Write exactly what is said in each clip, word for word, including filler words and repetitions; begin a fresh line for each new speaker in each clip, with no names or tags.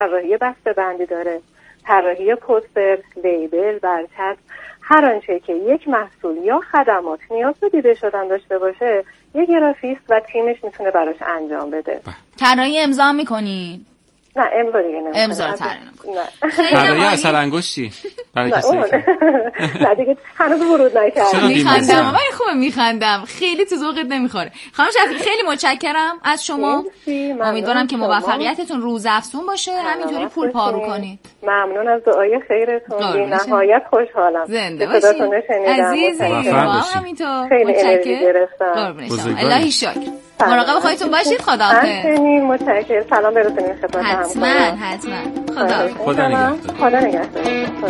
طراحی بسته‌بندی داره، طراحی پوستر، لیبل، برچسب، هر آنچه که یک محصول یا خدمات نیاز به دیده شدن داشته باشه، یک گرافیست و تیمش میتونه براش انجام بده.
طراحی امضا هم میکنی؟
نه امضا دیگه نمی‌کنم.
امضا رو طراحی نمی‌کنی.
طراحی اثر انگشتی برای کسی که
نه دیگه هنوز ورود نکردم.
میخندم ولی خوبه میخندم، خیلی تو ذوقت نمیخوره. خانم شفیعی خیلی متشکرم از شما، امیدوارم که موفقیتتون روزافزون باشه، همینطوری پول پارو کنید.
ممنون از دعای خیرتون، بی نهایت خوشحالم.
زنده باشید عزیزی، همینطور
خیلی انرژی گرفتم.
الهی شکر. مراقب خودتون باشید. خداحافظ.
همچنین متشکرم. سلام برسونید خدمت همکاران.
حتما حتما. خدا
خدا نگهدار.
خدا نگهدار.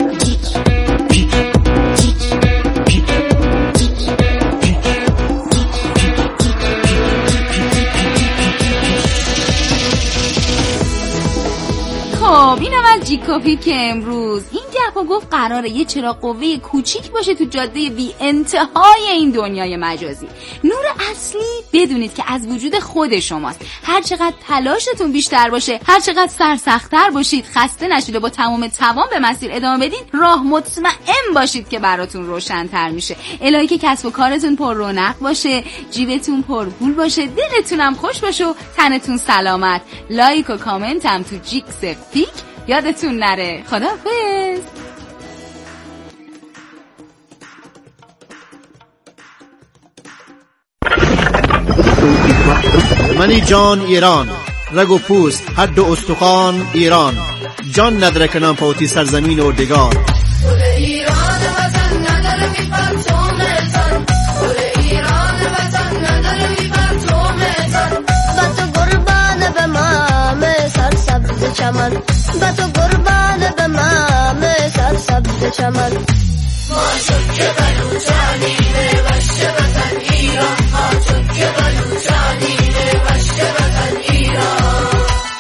خب این اول جیک کافی که امروز این گپا گفت قراره یه چراغ قوه کوچیک باشه تو جاده بی انتهای این دنیای مجازی. نور اصلی بدونید که از وجود خود شماست. هر چقدر تلاشتون بیشتر باشه، هر چقدر سرسخت‌تر باشید، خسته نشید و با تمام توان به مسیر ادامه بدین، راه مطمئن باشید که براتون روشن‌تر میشه. الهی که کسب و کارتون پر رونق باشه، جیبتون پر پول باشه، دلتونم خوش باشه و تنتون سلامت. لایک و کامنت هم تو جیکس پیک یادتون نره. خداحافظ.
منی جان ایران، رگ و پوست حد و استخوان ایران، جان ندرکنم پوتی سرزمین و دگار. ایران وطن نداره بی پرچم تن، ایران وطن نداره بی پرچم تن. با تو قربان به مام سرسبز چمن، با تو قربان به مام سرسبز چمن. ما چون که بلوچانیم وشت وطن ایران، ما چون که بلوچانیم وشت وطن ایران.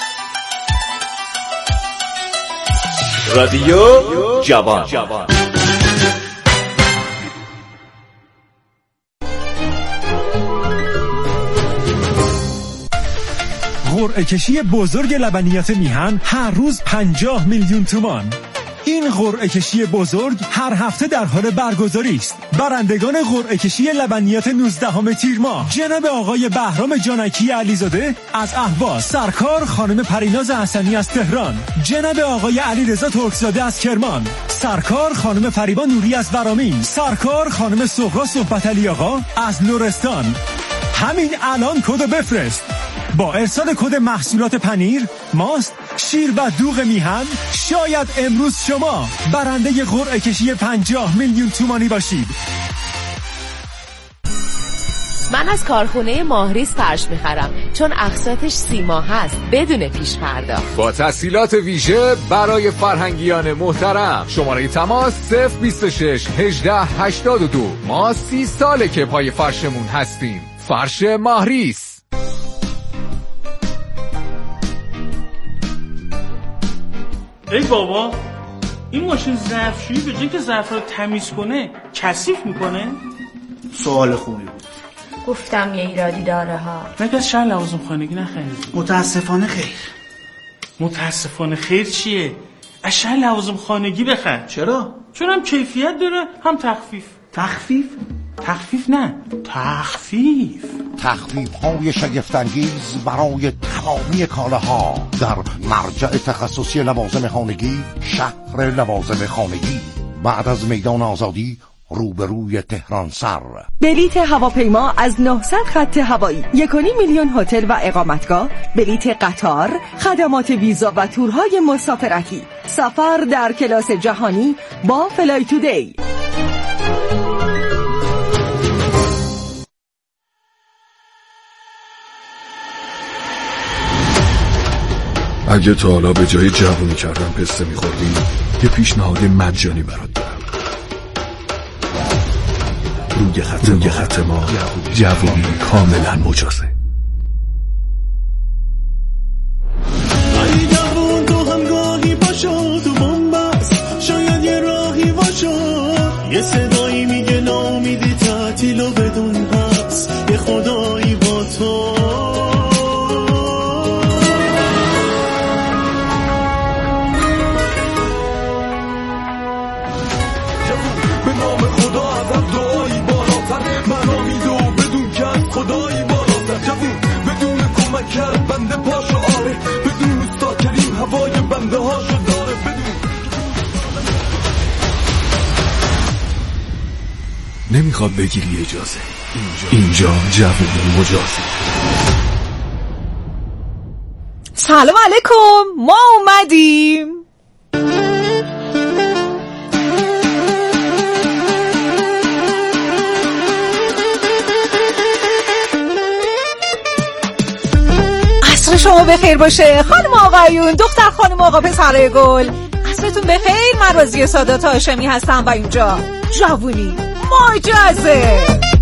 رادیو جوان.
قرعه کشی بزرگ لبنیات میهن هر روز پنجاه میلیون تومان. این قرعه کشی بزرگ هر هفته در حال برگزاری است. برندگان قرعه کشی لبنیات نوزدهم تیر ماه جناب آقای بهرام جانکی علیزاده از اهواز، سرکار خانم پریناز حسنی از تهران، جناب آقای علیرضا ترکزاده از کرمان، سرکار خانم فریبا نوری از ورامین، سرکار خانم سغرا صحبت علی آقا از لرستان. همین الان کد بفرست. با ارسال کد محصولات پنیر، ماست، شیر و دوغ میهن شاید امروز شما برنده قرعه کشی پنجاه میلیون تومانی باشید.
من از کارخونه ماهریس فرش میخرم چون اقساطش سی ماه هست بدون پیش پرداخت
با تسهیلات ویژه برای فرهنگیان محترم. شماره تماس صفر بیست و شش هجده هشتاد و دو. ما سی ساله که پای فرشمون هستیم. فرش ماهریس.
ای بابا، این ماشین ظرفشویی به جای که ظرف رو تمیز کنه کثیف میکنه؟
سوال خوبی بود.
گفتم یه ایرادی داره ها.
مگه از شهر لوازم خانگی نخریدی؟
متاسفانه خیر.
متاسفانه خیر چیه؟ از شهر لوازم خانگی بخر.
چرا؟
چون هم کیفیت داره هم تخفیف.
تخفیف؟
تخفیف نه، تخفیف.
تخفیف های شگفت‌انگیز برای تمامی کالاها در مرجع تخصصی لوازم خانگی، شهر لوازم خانگی، بعد از میدان آزادی روبروی تهران سر.
بلیت هواپیما از نهصد خط هوایی، یک و نیم میلیون هتل و اقامتگاه، بلیت قطار، خدمات ویزا و تورهای مسافرتی، سفر در کلاس جهانی با فلای تودی.
اگه تا حالا به جای جوونی کردن پسته میخوردی، یه پیشنهاد مجانی برات دارم. روی خط روی خط ما جوونی کاملا مجازه.
ای جوون تو هم گاهی باشو تو بنبست، شاید یه راهی باشو. یه صدایی میگه ناامیدی تعطیل و بدون پس، یه خدایی با تو.
نمیخواد بگیری اجازه. اینجا جوونی مجازه.
سلام علیکم، ما اومدیم. عصر شما بخیر باشه خانم آقایون، دختر خانم آقا پسرای گل، عصرتون بخیر. من راضیه سادات هاشمی هستم و اینجا جوونی مجازه.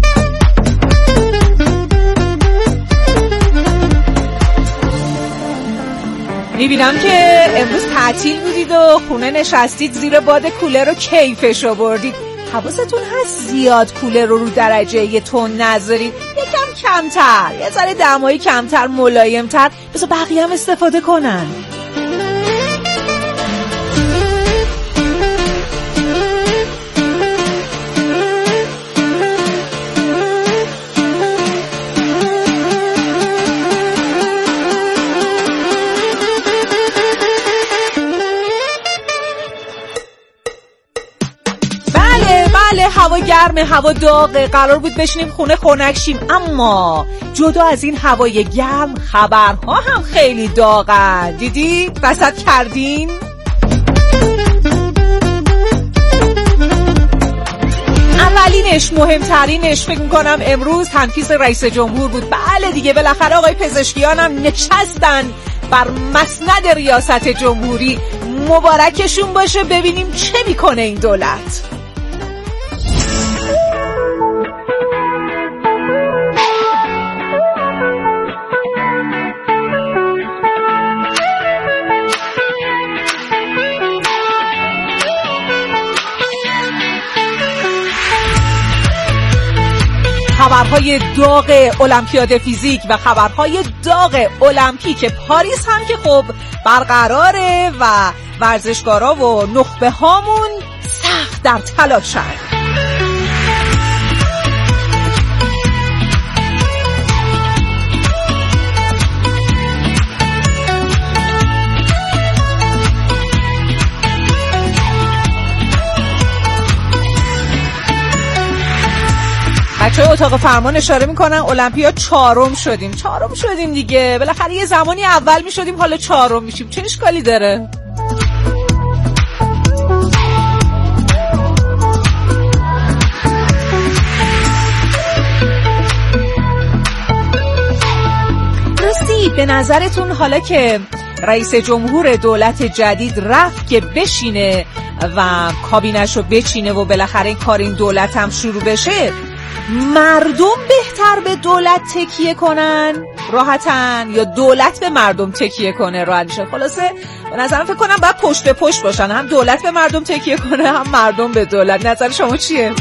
میبینم که امروز تعطیل بودید و خونه نشستید زیر باد کولر و کیفشو بردید. حواستون هست زیاد کولر رو رو درجه یه تون نذارید، یکم کمتر، یه ذره دمایی کمتر، ملایمتر، بذار بقیه هم استفاده کنن. هوا گرمه، هوا داغه، قرار بود بشینیم خونه خنک شیم، اما جدا از این هوای گرم خبرها هم خیلی داغن. دیدید؟ رصد کردین؟ اولینش، مهمترینش فکر میکنم امروز تنفیذ رئیس جمهور بود. بله دیگه، بالاخره آقای پزشکیان هم نشستن بر مسند ریاست جمهوری. مبارکشون باشه، ببینیم چه میکنه این دولت. خبرهای داغ المپیاد فیزیک و خبرهای داغ المپیک پاریس هم که خب برقراره و ورزشکارا و نخبه هامون سخت در تلاشن. بچه اتاق فرمان اشاره میکنن المپیاد چهارم شدیم. چهارم شدیم دیگه، بالاخره یه زمانی اول میشدیم، حالا چهارم میشیم، چه اشکالی داره؟ راستی به نظرتون حالا که رئیس جمهور دولت جدید رفت که بشینه و کابینش رو بچینه و بالاخره این کار این دولت هم شروع بشه، مردم بهتر به دولت تکیه کنن راحتن یا دولت به مردم تکیه کنه راحتن؟ خلاصه به نظرم فکر کنم باید پشت به پشت باشن، هم دولت به مردم تکیه کنه هم مردم به دولت. نظر شما چیه؟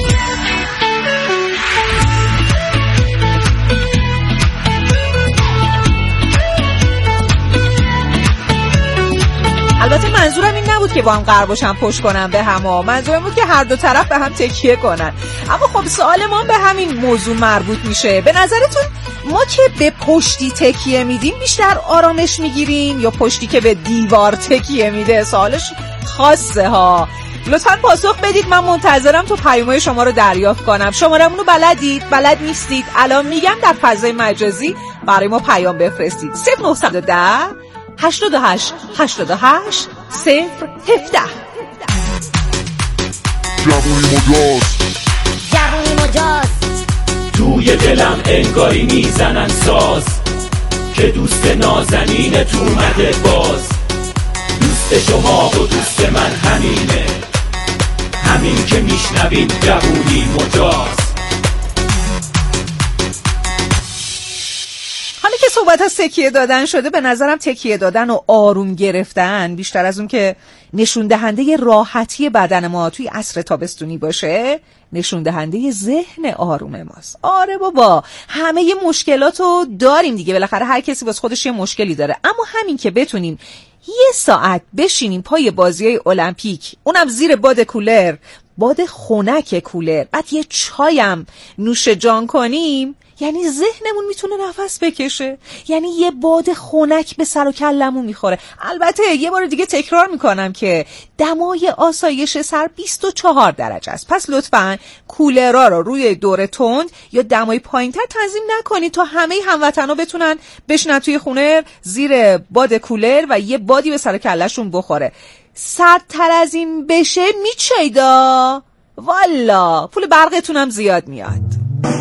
البته منظورم این نبود که با هم قرار باشن پشت کنن به هم ها. منظورم بود که هر دو طرف به هم تکیه کنن. اما خب سوال ما به همین موضوع مربوط میشه. به نظرتون ما که به پشتی تکیه میدیم بیشتر آرامش میگیریم یا پشتی که به دیوار تکیه میده؟ سوالش خاصه ها. لطفاً پاسخ بدید، من منتظرم تو پیام‌های شما رو دریافت کنم. شماره‌مون رو بلدید؟ بلد نیستید؟ الان میگم در فضای مجازی برای ما پیام بفرستید. صفر نه یک صفر هشتاد و هشت هشتاد و هشت صفر هفده.
جوونی مجاز،
جوونی مجاز.
توی دلم انگاری میزنن ساز که دوست نازنین تو اومده باز. دوست شما و دوست من همینه، همین که میشنوید جوونی مجاز.
حالا که صحبت از تکیه دادن شده، به نظرم تکیه دادن و آروم گرفتن بیشتر از اون که نشون دهنده راحتی بدن ما توی عصر تابستونی باشه، نشون دهنده ذهن آروم ماست. آره بابا، همه یه مشکلاتو داریم دیگه، بالاخره هر کسی واسه خودش یه مشکلی داره، اما همین که بتونیم یه ساعت بشینیم پای بازیای المپیک، اونم زیر باد کولر، باد خنک کولر، بعد یه چایم نوش جان کنیم،
یعنی ذهنمون میتونه نفس بکشه، یعنی یه باد خنک به سر و کلمون میخوره. البته یه بار دیگه تکرار میکنم که دمای آسایش سر بیست و چهار درجه است، پس لطفاً کولرها رو روی دور تند یا دمای پایین‌تر تنظیم نکنید تا همه هموطنا بتونن بشنن توی خونه زیر باد کولر و یه بادی به سر و کلهشون بخوره. سردتر از این بشه میچیدا، والا پول برقتون هم زیاد میاد.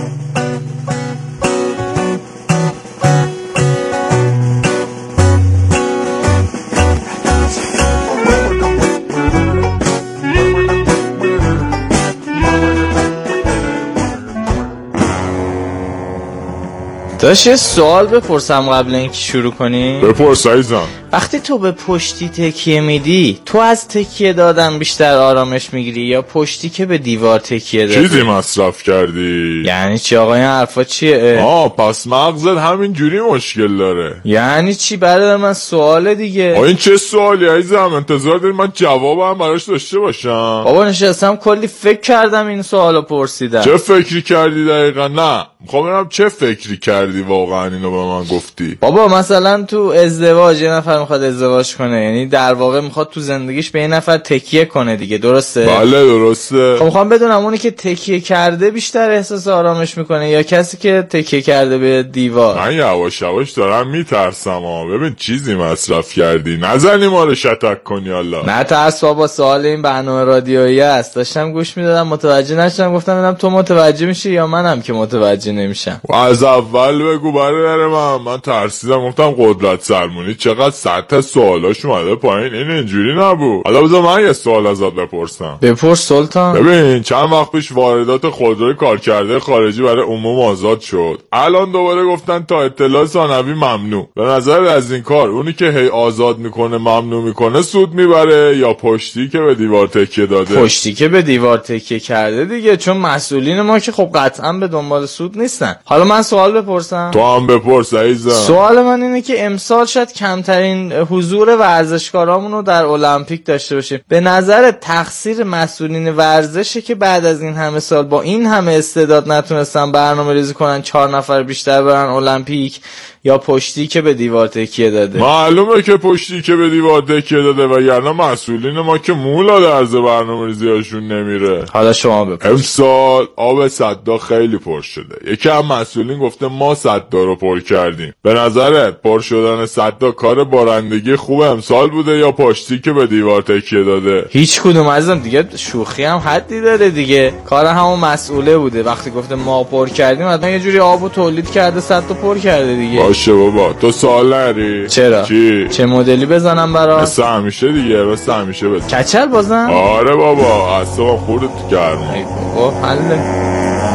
داشت یه سوال بپرسم قبل اینکه شروع کنی؟
بپرس عزیزم.
وقتی تو به پشتی تکیه میدی، تو از تکیه دادن بیشتر آرامش میگیری یا پشتی که به دیوار تکیه دادی؟
چیزی مصرف کردی؟
یعنی چی آقا این حرفا چیه؟
آه پس مغزت همین جوری مشکل داره.
یعنی چی برادر من؟ سوال دیگه.
آه این چه سوالی عزیزم؟ انتظار داری من جوابم براش داشته باشم؟
بابا نشستم کلی فکر کردم این سوالو پرسیدم.
چه فکری کردی دقیقا؟ نه میخوام ببینم چه فکری کردی واقعا اینو به من گفتی.
بابا مثلا تو ازدواج یه نفر میخواد ازدواج کنه، یعنی در واقع میخواد تو زندگیش به یه نفر تکیه کنه دیگه، درسته؟
بله درسته.
خب میخوام بدونم اونی که تکیه کرده بیشتر احساس آرامش میکنه یا کسی که تکیه کرده به دیوار؟
من یواش یواش دارم میترسم ها. ببین چیزی مصرف کردی، نزنی ما رو شتک کنی الله.
نه ترس بابا، سوال این برنامه رادیویی است. داشتم گوش میدادم متوجه نشدم، گفتم ببینم تو متوجه میشی یا منم که متوجه نمیشم.
و از اول بگو برادر من، من ترسیدم گفتم قدرت سلمونی چقدر سطح سوالاش اومده پایین، این اینجوری نبود. حالا بذار من یه سوال ازت بپرسم.
بپرس سلطان.
ببین چند وقت پیش واردات خودروی کارکرده خارجی برای عموم آزاد شد، الان دوباره گفتن تا اطلاع ثانوی ممنوع. به نظر از این کار اونی که هی آزاد میکنه ممنوع میکنه سود میبره یا پشتی که به دیوار تکیه داده؟
پشتی که به دیوار تکیه کرده دیگه، چون مسئولین ما که خب قطعا به دنبال سود نیستن. حالا من سوال بپرسم؟
تو هم بپرس عزیزم.
سوال من اینه که امسال شاید کمترین حضور ورزشکارامون رو در المپیک داشته باشیم. به نظر تقصیر مسئولین ورزشه که بعد از این همه سال با این همه استعداد نتونستن برنامه‌ریزی کنن چهار نفر بیشتر برن المپیک، یا پشتی که به دیوار تکیه داده؟
معلومه که پشتی که به دیوار تکیه داده و یعنی مسئولین ما که مولا درز برنامه‌ریزی‌هاشون نمیره.
حالا شما بپرس.
امسال آب صدا خیلی پر شده. یکی از مسئولین گفته ما صدا رو پر کردیم. به نظرت پر شدن صدا کار بارندگی خوب امسال بوده یا پشتی که به دیوار تکیه داده؟
هیچ کدوم عزیزم دیگه، شوخی هم حدی داره دیگه. کار همون مسئوله بوده، وقتی گفته ما پر کردیم حتما یه جوری آبو تولید کرده صدا پر کرده دیگه.
باشه بابا تو سوال نری؟
چرا؟
چی؟
چه مدلی بزنم برات؟
مثل همیشه دیگه، مثل همیشه بزن.
کچل بازم؟
آره بابا اصلا خودت گرم.
ای بابا حله.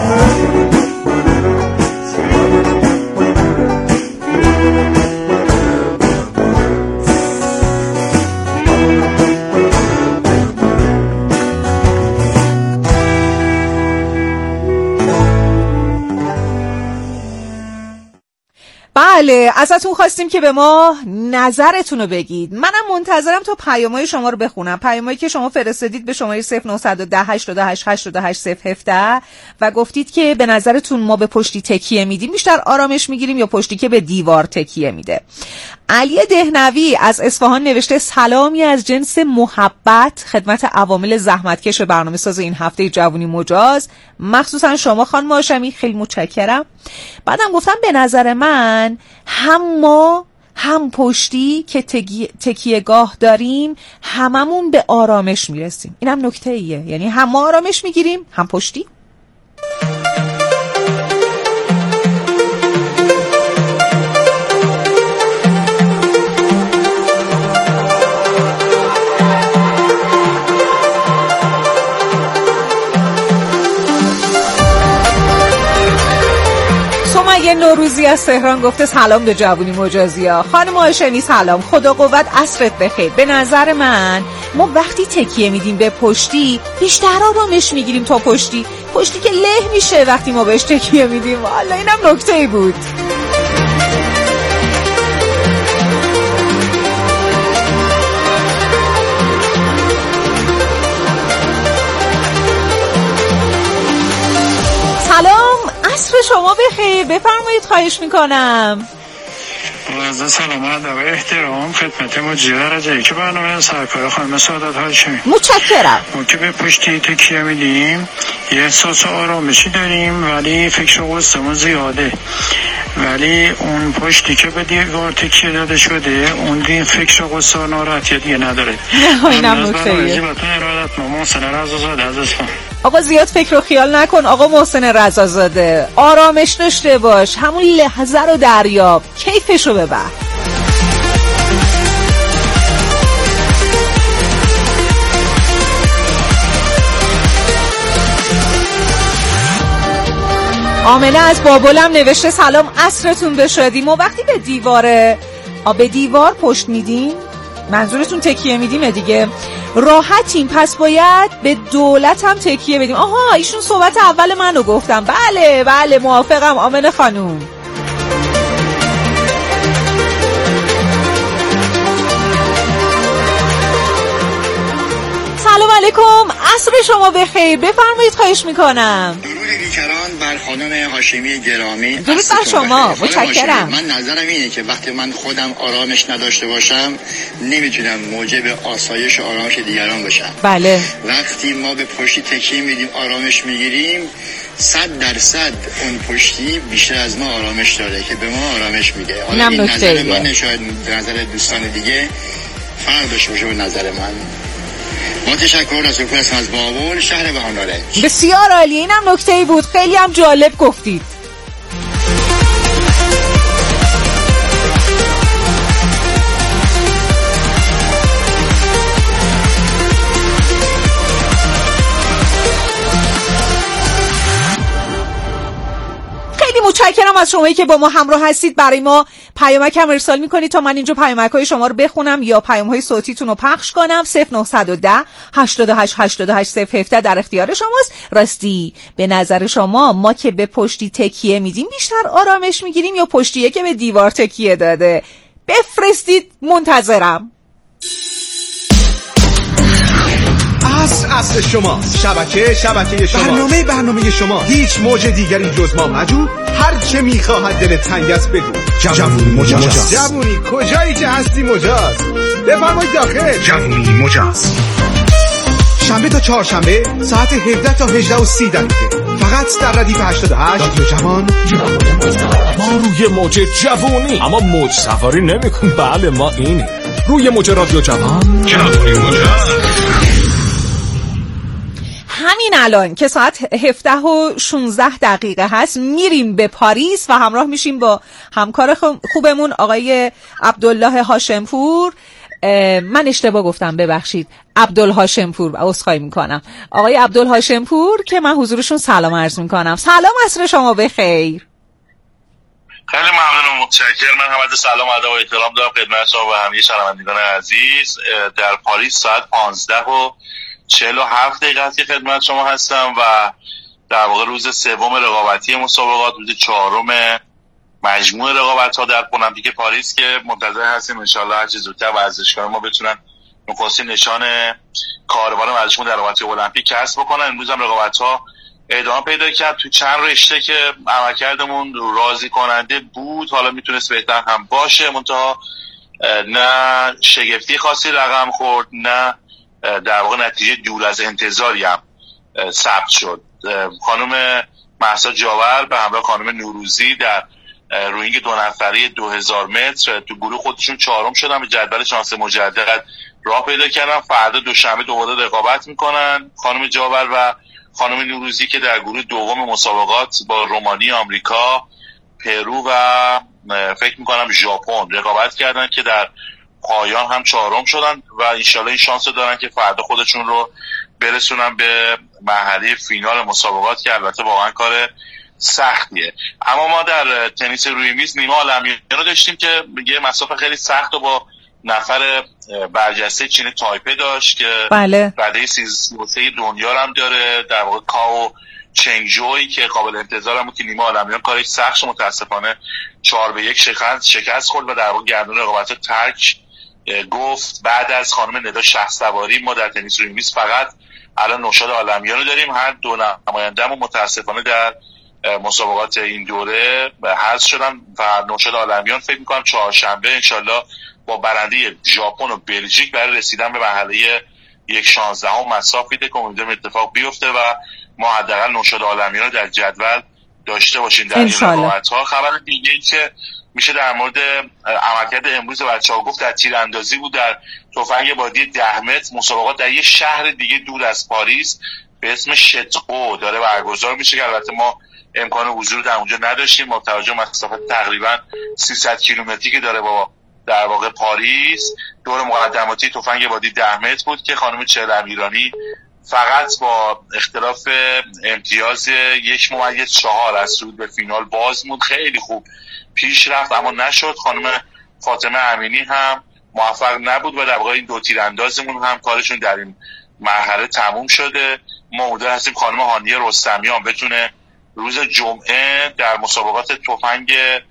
بله ازتون خواستیم که به ما نظرتون رو بگید. منم منتظرم تا پیامای شما رو بخونم، پیامایی که شما فرستادید به شماره صفر نه یک صفر هشت هشت هشت هشت صفر یک هفت و گفتید که به نظرتون ما به پشتی تکیه میدیم بیشتر آرامش میگیریم یا پشتی که به دیوار تکیه میده. علی دهنوی از اصفهان نوشته سلامی از جنس محبت خدمت عوامل زحمتکش برنامه ساز این هفته جوونی مجاز، مخصوصا شما خانم هاشمی، خیلی متشکرم. بعدم گفتم به نظر من هم ما هم پشتی که تکیه گاه داریم هممون به آرامش میرسیم. اینم نکته ایه، یعنی هم ما آرامش میگیریم هم پشتی. یه نوروزی از تهران گفته سلام به جوونی مجازی ها. خانم هاشمی سلام، خدا قوت، عصرت بخیر. به نظر من ما وقتی تکیه میدیم به پشتی بیشتر آرامش میگیریم تا پشتی پشتی که له میشه وقتی ما بهش تکیه میدیم. والا اینم نکته ای بود. سلام، عصر شما بخیر. بخیر، بفرمایید خواهش میکنم.
عرض سلام و ادب احترام خدمت مجری رجایی که برنامه سرکار خانم سعادت هاشمی.
متشکرم.
ما که به پشتی تکیه میدیم یه احساس آرامشی داریم ولی فکر و قصدمون زیاده، ولی اون پشتی که به دیوار تکیه داده شده اون دین فکر و قصد و ناراحتی دیگه نداره.
اینم نکته‌ایه. آقا زیاد فکر و خیال نکن آقا محسن رضازاده، آرامش داشته باش، همون لحظه رو دریاب، کیفشو ببر. آمنه از بابلم نوشته سلام عصرتون بشادی. ما وقتی به دیواره آ به دیوار پشت میدیم، منظورتون تکیه میدیم دیگه، راحتیم، پس باید به دولت هم تکیه بدیم. آها ایشون صحبت اول منو گفتم. بله بله موافقم آمنه خانوم. سلام علیکم، عصر شما بخیر، بفرمایید خواهش میکنم.
درود بیکران بر خانم هاشمی گرامی.
درود بر شما، متشکرم.
من نظرم اینه که وقتی من خودم آرامش نداشته باشم نمیتونم موجب آسایش و آرامش دیگران باشم.
بله.
وقتی ما به پشتی تکیه میدیم آرامش میگیریم، صد درصد اون پشتی بیشتر از ما آرامش داره که به ما آرامش میده. حالا این نظر من، شاید نظر دوستان دیگه فرق داشته باشه به نظر من. با تشکر از از بابل شهر بهاناره.
بسیار عالی، اینم نکته‌ای بود، خیلی هم جالب گفتید. متشکرم از شمایی که با ما همراه هستید. برای ما پیامک هم ارسال میکنید تا من اینجا پیامک‌های شما رو بخونم یا پیام‌های صوتیتون رو پخش کنم. صفر نه یک صفر هشتاد و هشت هشتاد و هشت صفر هفده در اختیار شماست. راستی به نظر شما ما که به پشتی تکیه میدیم بیشتر آرامش میگیریم یا پشتیه که به دیوار تکیه داده؟ بفرستید، منتظرم.
عصر عصر شما، شبکه شبکه شما، برنامه برنامه شما، هیچ موج دیگری جز ما مجو، هر چه میخواهد دلت تنگ است بگو. جوونی مجاز. جوونی کجایی که هستی مجاز؟ بفرمایید داخل. جوونی مجاز. شنبه تا چهارشنبه ساعت هفده تا هجده و سی دقیقه فقط در ردیف هشتاد و هشت. رادیو جوان.
ما روی موج جوونی اما موج سواری نمی‌کنیم. بله ما اینه روی موج رادیو جوان. جوونی مجاز.
همین الان که ساعت هفده و شانزده دقیقه هست میریم به پاریس و همراه میشیم با همکار خوبمون آقای عبدالله هاشمپور. من اشتباه گفتم، ببخشید، عبدالهاشمپور، عذرخواهی میکنم. آقای عبدالهاشمپور که من حضورشون سلام عرض میکنم. سلام، عصر شما بخیر.
خیلی ممنونم، متشکرم. من همه سلام و ادب و احترام دارم خدمت شما و همه شنوندگان عزیز. در پاریس ساعت پانزده و چهل و هفت دقیقه است که خدمت شما هستم و در واقع روز سوم رقابتی مسابقات، روز چهارم مجموع رقابت‌ها در المپیک پاریس که منتظر هستیم انشالله هر چه زودتر ورزشکاران ما بتونن نخستین نشان کاروان ورزشمون در رقابت المپیک کسب بکنن. امروز هم رقابت‌ها ادامه پیدا کرد تو چند رشته که عملکردمون راضی کننده بود، حالا میتونست بهتر هم باشه، منتها نه شگفتی خاصی رقم خورد نه در واقع نتیجه دور از انتظاری هم ثبت شد. خانم مهسا جاور به همراه خانم نوروزی در روینگ دو نفری دو هزار متر تو گروه خودشون چهارم شدن، به جدول شانس مجدد راه پیدا کردن. فردا دوشنبه دوباره رقابت میکنن خانم جاور و خانم نوروزی که در گروه دوم مسابقات با رومانی، آمریکا، پرو و فکر میکنم ژاپن رقابت کردن که در پایان هم چهارم شدن و انشالله این شانس رو دارن که فردا خودشون رو برسونن به مرحله فینال مسابقات که البته واقعا کار سختیه. اما ما در تنیس روی میز نیما عالمیان رو داشتیم که یه مسافه خیلی سخت و با نفر برجسته چین تایپه داشت که
بله.
رده سیزده دنیا هم داره، در واقع کاو چنگجوی که قابل انتظار هم بود که نیما عالمیان کارش سخت و متاسفانه چهار به یک شکست شکست خورد و در واقع گردون رقابت ترک گفت. بعد از خانم ندا شخص‌سواری ما در تنیس روی میز فقط الان نوشاد عالمیان رو داریم. هر دو نماینده‌مون متاسفانه در مسابقات این دوره حذف شدن و نوشاد عالمیان فکر میکنم چهارشنبه انشالله با برنده ژاپن و بلژیک برای رسیدن به مرحله یک شانزدهم مساف میده که امیدوارم اتفاق بیفته و ما حداقل نوشاد عالمیان رو در جدول داشته باشیم در این رقابت‌ها. خبر دیگه ای که میشه در مورد عملکرد امروز بچه‌ها گفت در تیراندازی بود در تفنگ بادی ده متر. مسابقات در یه شهر دیگه دور از پاریس به اسم شتقو داره برگزار میشه که البته ما امکان حضور در اونجا نداشتیم با توجه به مسافت تقریبا سیصد کیلومتری که داره با در واقع پاریس. دور مقدماتی تفنگ بادی ده متر بود که خانم چهل ایرانی فقط با اختلاف امتیاز یک ممیز چهار از صعود به فینال باز موند. خیلی خوب پیش رفت اما نشد. خانم فاطمه امینی هم موفق نبود و در واقع این دو تیراندازمون هم کارشون در این مرحله تموم شده. ما امیدوار هستیم خانم هانیه رستمیان بتونه روز جمعه در مسابقات تفنگ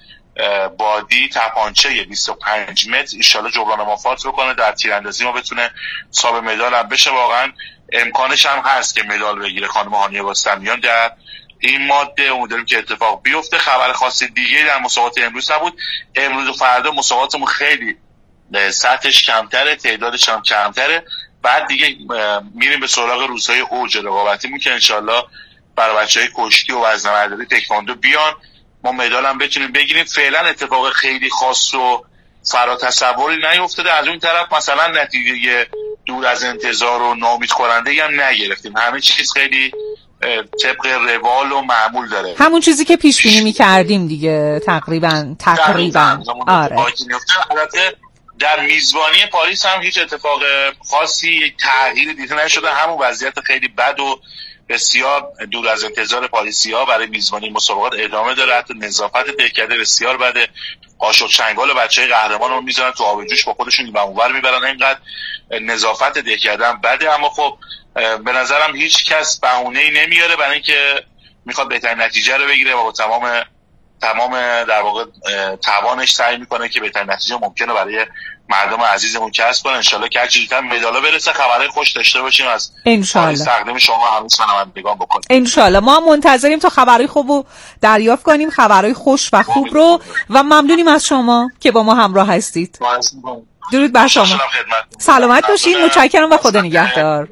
بادی تپانچه بیست و پنج متر انشالله جبران مفات رو کنه. در تیراندازی ما بتونه صاحب مدال هم بشه. واقعا امکانش هم هست که مدال بگیره خانم هانیه رستمیان در این ماده. امیدواریم که اتفاق بیفته. خبر خاص دیگه در مسابقات امروز نبود. امروز و فردا مسابقاتمون خیلی سطحش کمتره، تعدادش هم کمتره. بعد دیگه میریم به سراغ روزهای اوج رقابتیمون که انشالله برای بچهای کشتی و وزنه‌برداری تکواندو بیان ما مدال هم بتونیم بگیریم. فعلا اتفاق خیلی خاص و فرا تصوری نیفتاده. از اون طرف مثلا نتیجه دور از انتظار و ناامید کننده هم نگرفتیم. همه چیز خیلی طبق روال و معمول داره، همون
چیزی که پیش بینی می‌کردیم دیگه تقریبا تقریبا. آره.
البته در میزبانی پاریس هم هیچ اتفاق خاصی تغییری دیده نشده. همون وضعیت خیلی بد و بسیار دور از انتظار پاریسی‌ها برای میزبانی مسابقات ادامه داره. حتی نظافت دهکده بسیار بده. قاشق چنگال بچهای قهرمان رو میذارن تو آب جوش با خودشون این اونور میبرن. اینقدر نظافت دهکده هم بده. اما خب به نظرم هیچ کس بهونه‌ای نمیاره برای اینکه میخواد بهترین نتیجه رو بگیره و با تمام تمام در واقع توانش سعی میکنه که بهترین نتیجه ممکنه برای مردم عزیزمون کسب کنه. انشالله که هرچی زودتر مدالا برسه. خبرهای خوش داشته باشیم از
انشالله.
تقدیم شما همون شنوندگان بکنیم.
انشالله ما منتظریم تا خبرهای خوب رو دریافت کنیم، خبرهای خوش و خوب رو، و ممنونیم از شما که با ما همراه هستید. درود بر شما. سلامت باشید. متشکرم و خدا نگهدار.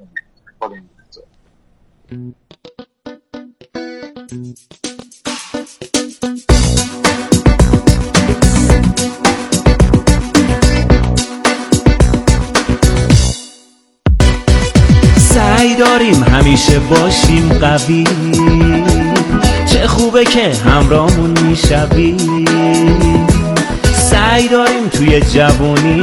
سعی داریم همیشه باشیم قوی، چه خوبه که همراهمون میشوی. سعی داریم توی جوانی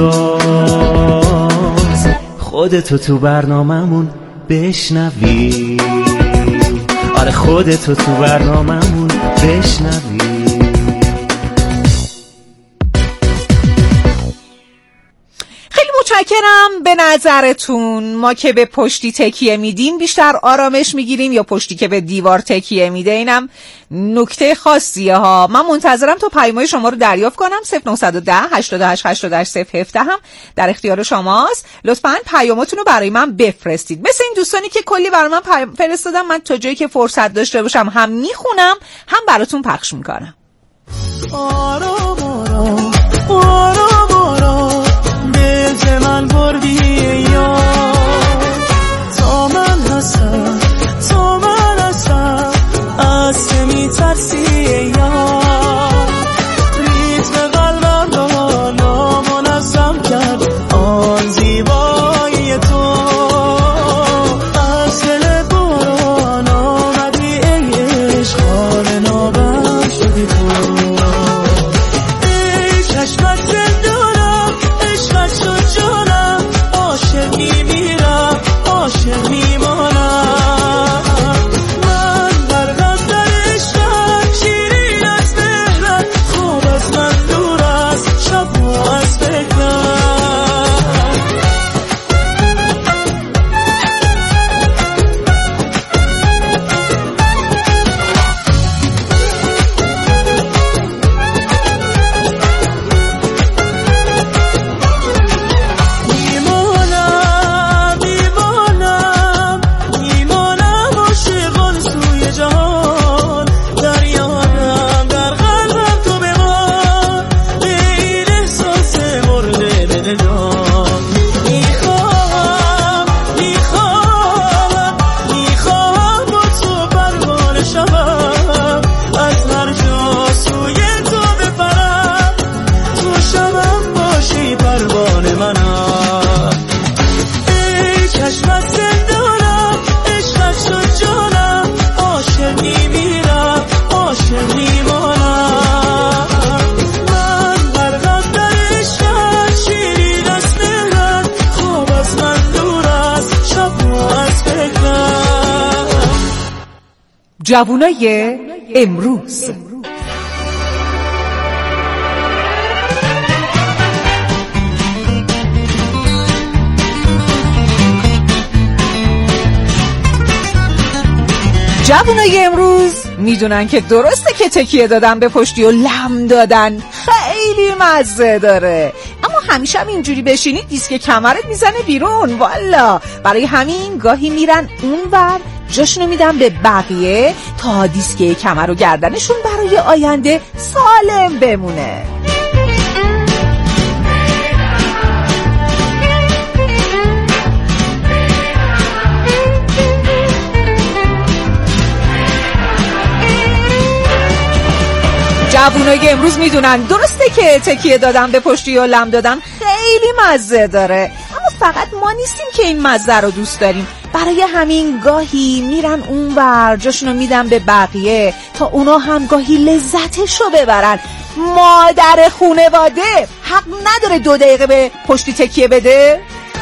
مجاز خودتو تو برنامه‌مون بشنوی. آره خودتو تو برنامه‌مون بشنوی.
متشکرم. به نظرتون ما که به پشتی تکیه میدیم بیشتر آرامش میگیریم یا پشتی که به دیوار تکیه میده؟ اینم نکته خاصیه ها. من منتظرم تا پیام‌های شما رو دریافت کنم. صفر نه یک صفر هشتاد و هشت هشتاد و هشت صفر هفده هم در اختیار شماست. لطفاً پیاماتون رو برای من بفرستید. مثل این دوستانی که کلی برای من پیام فرستادن، من تا جایی که فرصت داشته باشم هم میخونم هم براتون پخش میکنم.
آرام آرام آرام آرام به من بردی یا تا من هستم تا من هستم از که میترسی یا ریتم قلبم را نامنظم کرد آن زیبایی تو. از دل باران آمدی ای عشق حال نابم شدی تو. ای چشمت دل دارم عشقت شد جانم عاشق
جوونای امروز. جوونای امروز میدونن که درسته که تکیه دادن به پشتی و لم دادن خیلی مزه داره، اما همیشه هم اینجوری بشینید دیسک کمرت میزنه بیرون. والا برای همین گاهی میرن اونور جاشونو میدن به بقیه تا دیسک کمر و گردنشون برای آینده سالم بمونه. جوونای امروز میدونن درسته که تکیه دادن به پشتی و لم دادن خیلی مزه داره، اما فقط ما نیستیم که این مزه رو دوست داریم. برای همین گاهی میرن اونور جاشونو میدن به بقیه تا اونا هم گاهی لذتشو ببرن. مادر خونواده حق نداره دو دقیقه به پشتی تکیه بده؟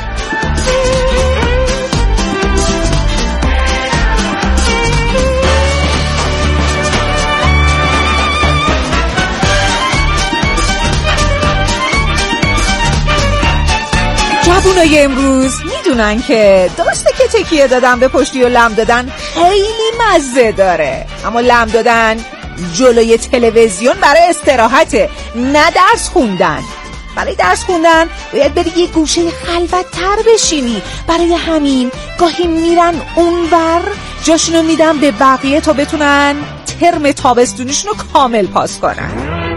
جوونای امروز میدونن که درسته که تکیه دادن به پشتی و لم دادن خیلی مزه داره، اما لم دادن جلوی تلویزیون برای استراحته، نه درس خوندن. برای درس خوندن باید بری یه گوشه خلوت تر بشینی. برای همین گاهی میرن اونور جاشونو میدن به بقیه تا بتونن ترم تابستونیشونو کامل پاس کنن.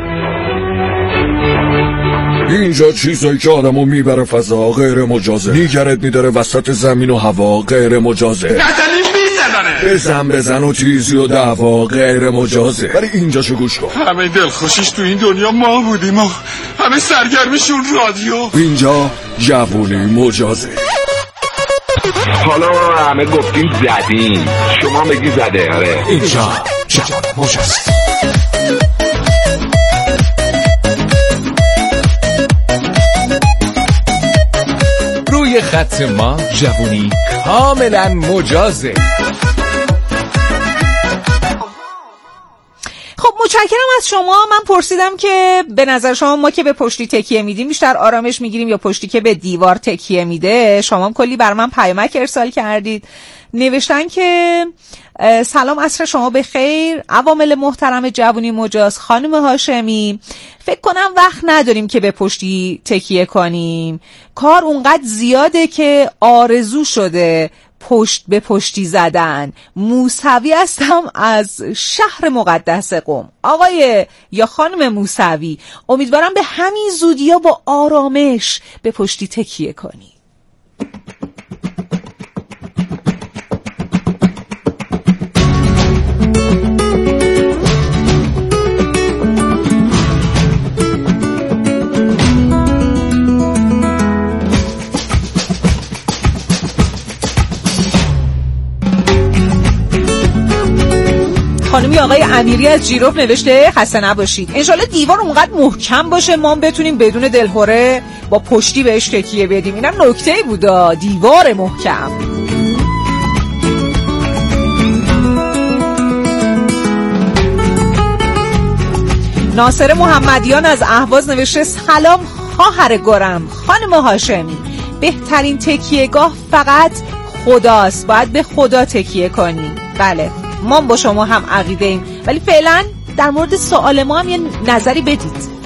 اینجا چیزایی که آدمو میبره فضا غیر مجازه، نیگرت میداره وسط زمین و هوا غیر مجازه،
نزنیم میزنه،
بزن بزن و تیزی و دعوا غیر مجازه. ولی اینجاشو گوش کن،
همه دلخوشیش تو این دنیا ما بودیم و همه سرگرمشون رادیو.
اینجا جوونی مجازه.
حالا ما همه گفتیم زدیم، شما بگی زده. آره
اینجا جوونی مجازه.
روی خط ما جوونی کاملا مجازه.
خب متشکرم از شما. من پرسیدم که به نظر شما ما که به پشتی تکیه میدیم بیشتر آرامش میگیریم یا پشتی که به دیوار تکیه میده؟ شما هم کلی بر من پیامک ارسال کردید، نوشتن که سلام عصر شما بخیر عوامل محترم جوونی مجاز. خانم هاشمی فکر کنم وقت نداریم که به پشتی تکیه کنیم، کار اونقدر زیاده که آرزو شده پشت به پشتی زدن. موسوی هستم از شهر مقدس قم. آقای یا خانم موسوی، امیدوارم به همین زودیا با آرامش به پشتی تکیه کنی. خانمی آقای امیری از جیروف نوشته خسته نباشید، انشالله دیوار اونقدر محکم باشه ما بتونیم بدون دلهوره با پشتی بهش تکیه بدیم. اینم نکته‌ای بودا، دیوار محکم. ناصر محمدیان از اهواز نوشته سلام خواهر گرم خانم هاشمی، بهترین تکیهگاه فقط خداست، باید به خدا تکیه کنیم. بله ما با شما هم عقیده ایم، ولی فعلا در مورد سوال ما هم یه نظری بدید.